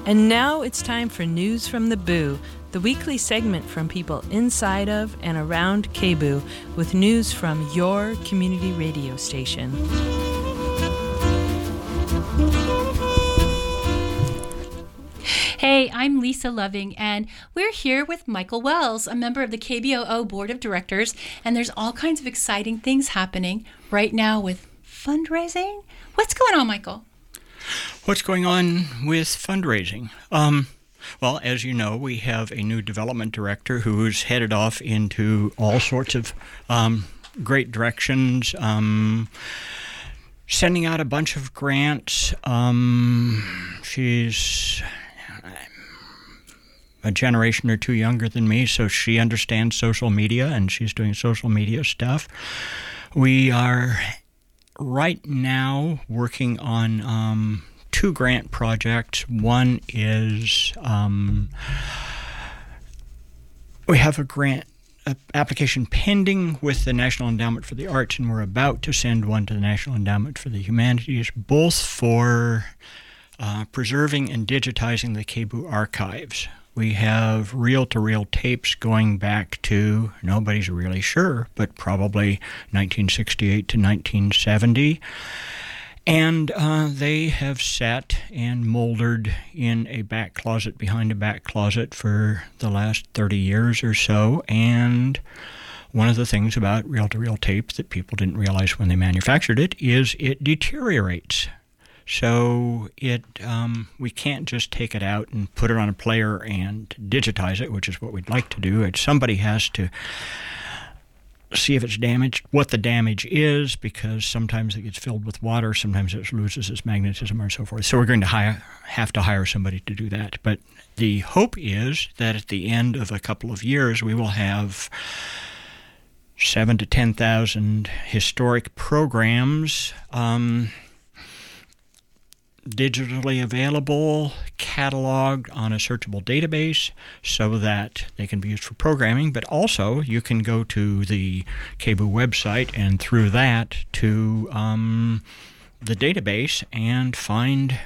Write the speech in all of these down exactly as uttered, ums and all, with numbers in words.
And now it's time for News from the Boo, the weekly segment from people inside of and around K B O with news from your community radio station. Hey, I'm Lisa Loving, and we're here with Michael Wells, a member of the K B O O Board of Directors, and there's all kinds of exciting things happening right now with fundraising. What's going on, Michael? What's going on with fundraising? Um, well, as you know, we have a new development director who's headed off into all sorts of um, great directions, um, sending out a bunch of grants. Um, she's a generation or two younger than me, so she understands social media, and she's doing social media stuff. We are right now working on um, two grant projects. One is um, we have a grant a application pending with the National Endowment for the Arts, and we're about to send one to the National Endowment for the Humanities, both for uh, preserving and digitizing the K B O archives. We have reel-to-reel tapes going back to, nobody's really sure, but probably nineteen sixty-eight to nineteen seventy. And uh, they have sat and moldered in a back closet behind a back closet for the last thirty years or so. And one of the things about reel-to-reel tapes that people didn't realize when they manufactured it is it deteriorates. So it um, we can't just take it out and put it on a player and digitize it, which is what we'd like to do. It, somebody has to see if it's damaged, what the damage is, because sometimes it gets filled with water, sometimes it loses its magnetism and so forth. So we're going to hire, have to hire somebody to do that. But the hope is that at the end of a couple of years, we will have seven to ten thousand historic programs, um, digitally available, cataloged on a searchable database so that they can be used for programming, but also you can go to the K B O website and through that to um, the database and find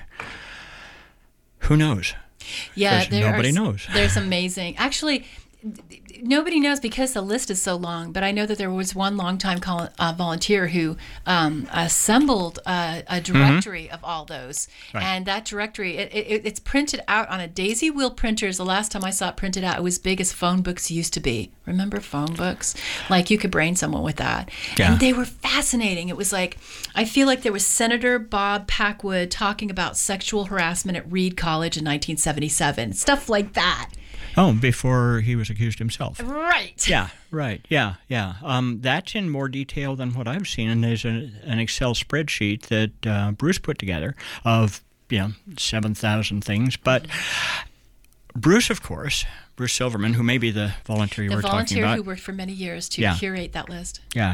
who knows. Yeah, there nobody are, knows. There's amazing. Actually, nobody knows because the list is so long, but I know that there was one longtime col- uh, volunteer who um, assembled uh, a directory mm-hmm. of all those. Right. And that directory, it, it, it's printed out on a daisy wheel printers. The last time I saw it printed out, it was big as phone books used to be. Remember phone books? Like you could brain someone with that. Yeah. And they were fascinating. It was like, I feel like there was Senator Bob Packwood talking about sexual harassment at Reed College in nineteen seventy-seven. Stuff like that. Oh, before he was accused himself. Right. Yeah, right. Yeah, yeah. Um, that's in more detail than what I've seen. And there's a, an Excel spreadsheet that uh, Bruce put together of, you know, seven thousand things. But Bruce, of course, Bruce Silverman, who may be the volunteer you the were talking about. The volunteer who worked for many years to yeah. curate that list. Yeah.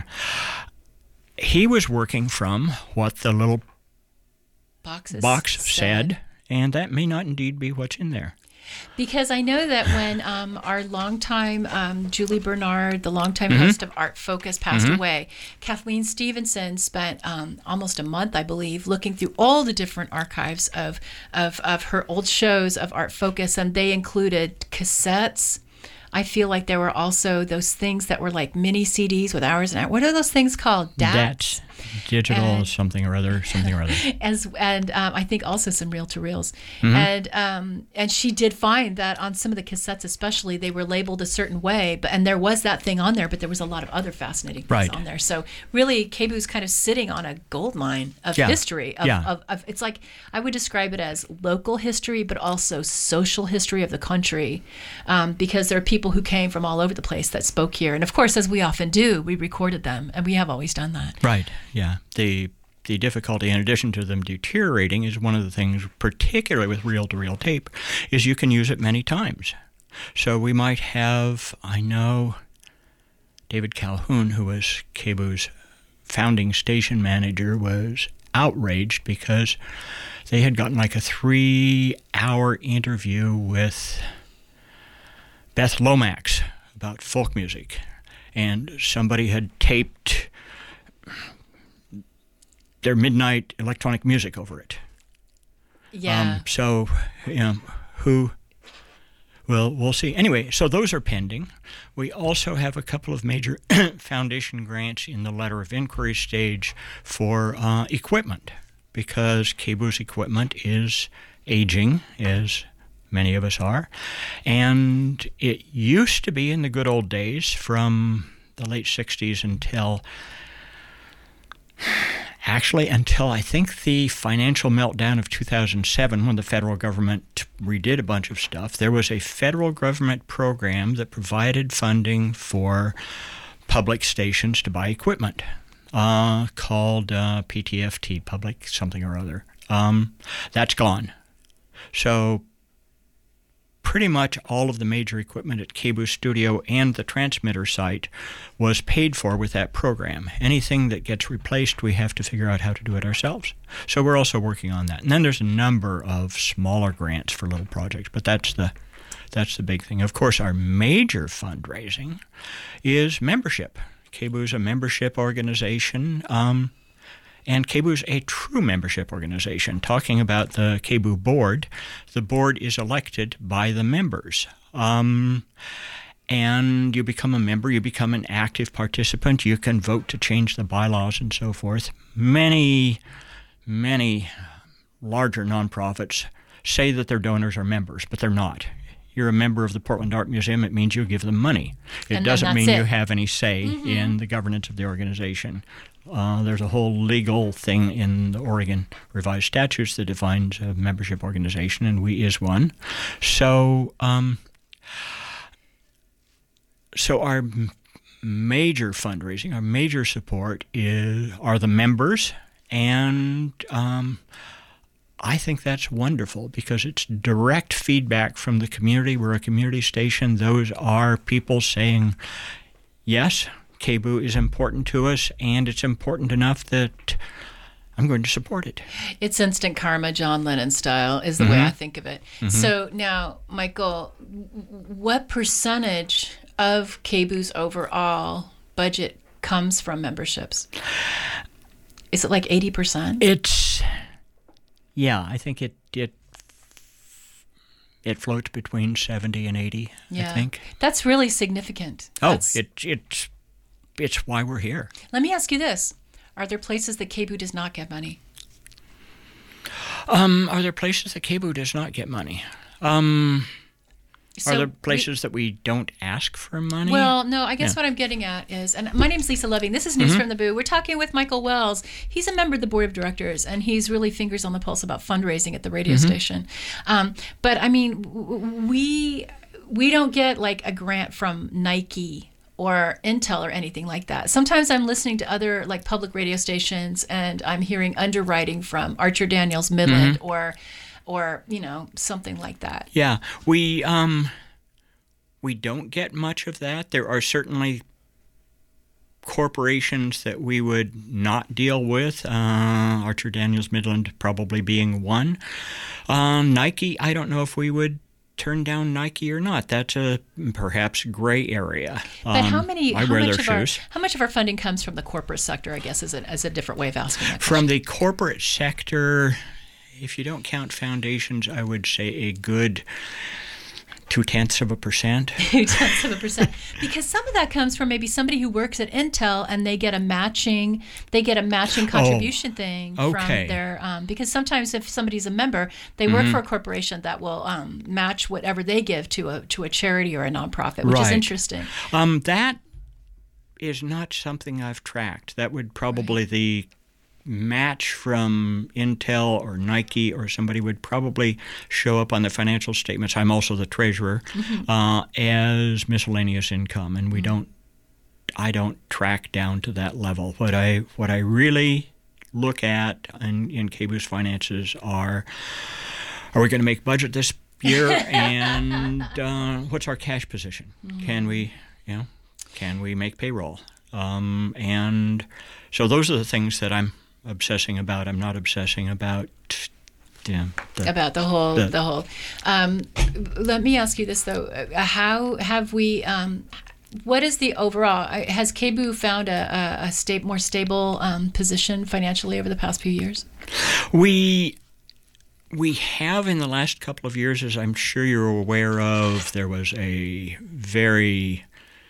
He was working from what the little Boxes box said. said, and that may not indeed be what's in there. Because I know that when um, our longtime um, Julie Bernard, the longtime mm-hmm. host of Art Focus, passed mm-hmm. away, Kathleen Stevenson spent um, almost a month, I believe, looking through all the different archives of, of, of her old shows of Art Focus, and they included cassettes. I feel like there were also those things that were like mini C Ds with hours and hours. What are those things called? D A Ts? D A Ts. Digital and, something or other, something or other. As and um, I think also some reel-to-reels. Mm-hmm. And um, and she did find that on some of the cassettes, especially, they were labeled a certain way. But and there was that thing on there, but there was a lot of other fascinating things right. on there. So really, K B O's kind of sitting on a gold mine of yeah. history. Of, yeah. of, of it's like I would describe it as local history, but also social history of the country, um, because there are people who came from all over the place that spoke here. And of course, as we often do, we recorded them, and we have always done that. Right. Yeah. The the difficulty, in addition to them deteriorating, is one of the things, particularly with reel-to-reel tape, is you can use it many times. So we might have, I know, David Calhoun, who was K B O's founding station manager, was outraged because they had gotten like a three-hour interview with Beth Lomax about folk music, and somebody had taped their midnight electronic music over it. Yeah. Um, so, you know, who... Well, we'll see. Anyway, so those are pending. We also have a couple of major foundation grants in the letter of inquiry stage for uh, equipment, because K B U's equipment is aging, as many of us are. And it used to be in the good old days from the late sixties until... Actually, until I think the financial meltdown of two thousand seven, when the federal government redid a bunch of stuff, there was a federal government program that provided funding for public stations to buy equipment uh, called uh, P T F T, Public Something or Other. Um, that's gone. So pretty much all of the major equipment at K B U Studio and the transmitter site was paid for with that program. Anything that gets replaced, we have to figure out how to do it ourselves. So we're also working on that. And then there's a number of smaller grants for little projects, but that's the that's the big thing. Of course, our major fundraising is membership. K B U's a membership organization. Um, And K B U's a true membership organization. Talking about the K B U board, the board is elected by the members. Um, and you become a member, you become an active participant, you can vote to change the bylaws and so forth. Many, many larger nonprofits say that their donors are members, but they're not. You're a member of the Portland Art Museum, it means you give them money. It And doesn't mean it. you have any say mm-hmm. in the governance of the organization. Uh, there's a whole legal thing in the Oregon Revised Statutes that defines a membership organization, and we is one. So, um, so our m- major fundraising, our major support is are the members, and um, I think that's wonderful because it's direct feedback from the community. We're a community station. Those are people saying, yes, K B U is important to us, and it's important enough that I'm going to support it. It's instant karma, John Lennon style, is the mm-hmm. way I think of it. Mm-hmm. So now, Michael, what percentage of K B U's overall budget comes from memberships? Is it like eighty percent? It's, yeah, I think it it it floats between seventy and eighty, yeah. I think. That's really significant. Oh, That's... it it's it's why we're here. Let me ask you this. Are there places that K B U does not get money? Um, are there places that K B U does not get money? Um, so are there places we, that we don't ask for money? Well, no, I guess yeah. what I'm getting at is, and my name's Lisa Loving. This is News mm-hmm. from the Boo. We're talking with Michael Wells. He's a member of the board of directors, and he's really fingers on the pulse about fundraising at the radio mm-hmm. station. Um, but, I mean, we we don't get, like, a grant from Nike or Intel or anything like that. Sometimes I'm listening to other like public radio stations and I'm hearing underwriting from Archer Daniels Midland mm-hmm. or or you know something like that. Yeah, we um we don't get much of that. There are certainly corporations that we would not deal with, uh, Archer Daniels Midland probably being one. Um, Nike, I don't know if we would turn down Nike or not. That's a perhaps gray area. But um, how many? I how wear much their of shoes. Our, how much of our funding comes from the corporate sector? I guess is a, is a different way of asking that From question. the corporate sector, if you don't count foundations, I would say a good two tenths of a percent. Two tenths of a percent, because some of that comes from maybe somebody who works at Intel and they get a matching, they get a matching contribution oh, thing okay. from their. Um, because sometimes if somebody's a member, they work mm-hmm. for a corporation that will um, match whatever they give to a to a charity or a nonprofit, which right. is interesting. Um, that is not something I've tracked. That would probably right. the match from Intel or Nike or somebody would probably show up on the financial statements. I'm also the treasurer mm-hmm. uh, as miscellaneous income, and we mm-hmm. don't. I don't track down to that level. What I what I really look at in, in K B U's finances are: are we going to make budget this year, and uh, what's our cash position? Mm-hmm. Can we, you know, can we make payroll? Um, and so those are the things that I'm obsessing about. I'm not obsessing about yeah, the, about the whole the, the whole. Um, let me ask you this though: uh, how have we? Um, what is the overall? Uh, has K B U found a, a, a sta- more stable um, position financially over the past few years? We we have in the last couple of years, as I'm sure you're aware of, there was a very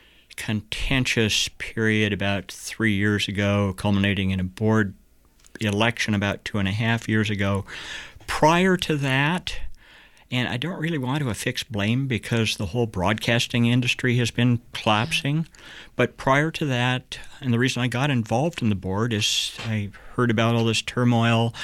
contentious period about three years ago, culminating in a board election about two and a half years ago. Prior to that, and I don't really want to affix blame because the whole broadcasting industry has been collapsing, but prior to that, and the reason I got involved in the board is I heard about all this turmoil.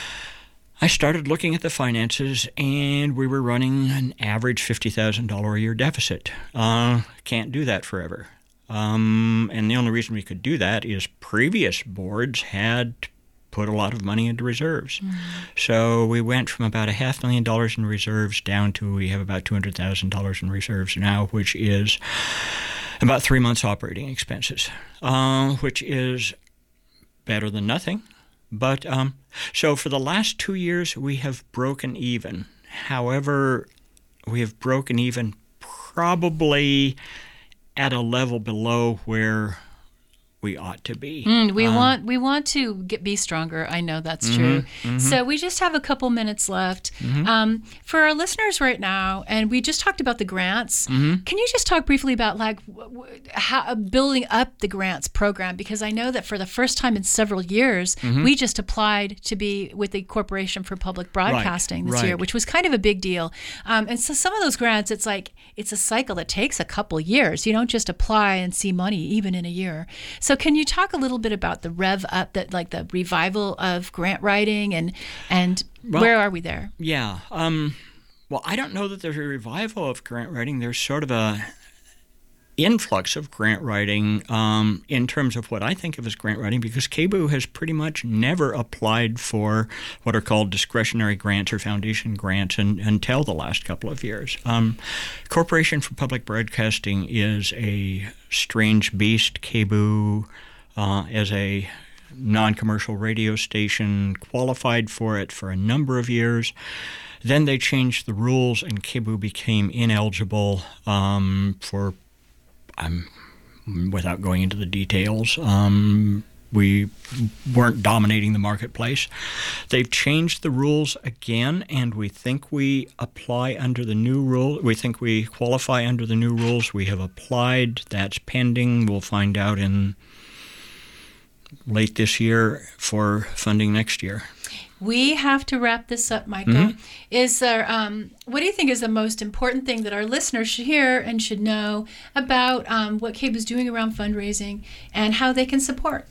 I started looking at the finances, and we were running an average fifty thousand dollars a year deficit. Uh, can't do that forever. Um, and the only reason we could do that is previous boards had put a lot of money into reserves. Mm. So we went from about a half million dollars in reserves down to we have about two hundred thousand dollars in reserves now, which is about three months operating expenses, uh, which is better than nothing. But um, so for the last two years, we have broken even. However, we have broken even probably at a level below where we ought to be. Mm, we um, want we want to get, be stronger. I know that's mm-hmm, true. Mm-hmm. So we just have a couple minutes left. Mm-hmm. Um, for our listeners right now, and we just talked about the grants. Mm-hmm. Can you just talk briefly about like how building up the grants program? Because I know that for the first time in several years, mm-hmm. we just applied to be with the Corporation for Public Broadcasting right, this right. year, which was kind of a big deal. Um, and so some of those grants, it's like it's a cycle that takes a couple years. You don't just apply and see money even in a year. So can you talk a little bit about the rev up, that like the revival of grant writing, and and well, where are we there? Yeah. Um, well, I don't know that there's a revival of grant writing. There's sort of a influx of grant writing um, in terms of what I think of as grant writing, because K B O O has pretty much never applied for what are called discretionary grants or foundation grants in, until the last couple of years. Um, Corporation for Public Broadcasting is a strange beast. K B O O, uh, as a non-commercial radio station, qualified for it for a number of years. Then they changed the rules, and K B O O became ineligible um, for I'm without going into the details. Um, we weren't dominating the marketplace. They've changed the rules again, and we think we apply under the new rule. We think we qualify under the new rules. We have applied. That's pending. We'll find out in late this year for funding next year. We have to wrap this up, Michael. Mm-hmm. Is there? Um, what do you think is the most important thing that our listeners should hear and should know about um, what K B O O is doing around fundraising and how they can support?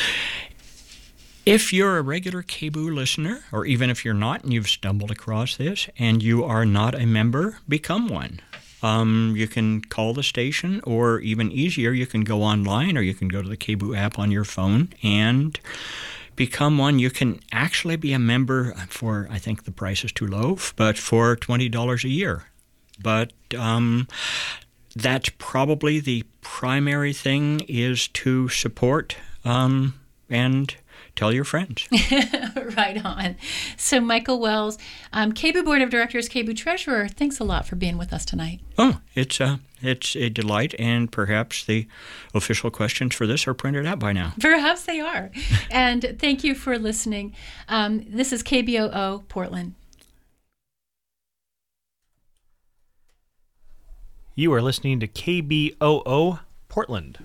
If you're a regular K B O O listener, or even if you're not and you've stumbled across this and you are not a member, become one. Um, you can call the station, or even easier, you can go online, or you can go to the K B O O app on your phone and become one. You can actually be a member for, I think the price is too low, but for twenty dollars a year. But um, that's probably the primary thing, is to support um, and tell your friends. Right on. So Michael Wells, um, K B O O Board of Directors, K B O O Treasurer, thanks a lot for being with us tonight. Oh, it's a, it's a delight, and perhaps the official questions for this are printed out by now. Perhaps they are. And thank you for listening. Um, this is K B O O Portland. You are listening to K B O O Portland.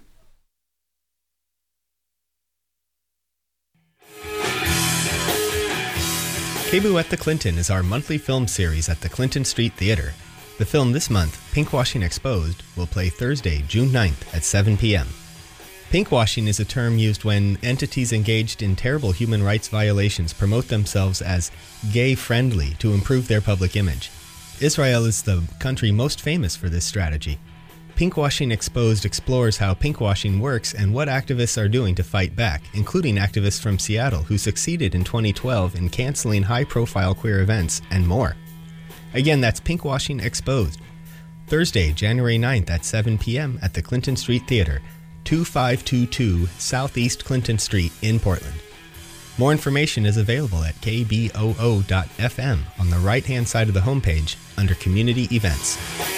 K B O O at the Clinton is our monthly film series at the Clinton Street Theater. The film this month, Pinkwashing Exposed, will play Thursday, June ninth at seven p.m. Pinkwashing is a term used when entities engaged in terrible human rights violations promote themselves as gay-friendly to improve their public image. Israel is the country most famous for this strategy. Pinkwashing Exposed explores how pinkwashing works and what activists are doing to fight back, including activists from Seattle who succeeded in twenty twelve in canceling high-profile queer events, and more. Again, that's Pinkwashing Exposed. Thursday, January ninth at seven p.m. at the Clinton Street Theater, two five two two Southeast Clinton Street in Portland. More information is available at k b o o dot f m on the right-hand side of the homepage under Community Events.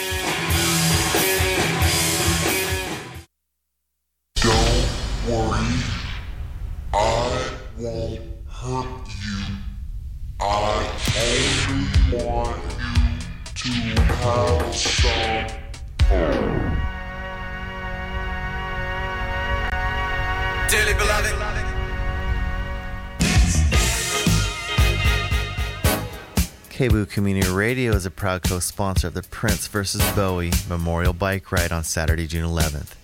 Don't worry, I won't hurt you. I want you to have some fun. Dearly beloved. K B O O Community Radio is a proud co-sponsor of the Prince versus. Bowie Memorial Bike Ride on Saturday, June eleventh.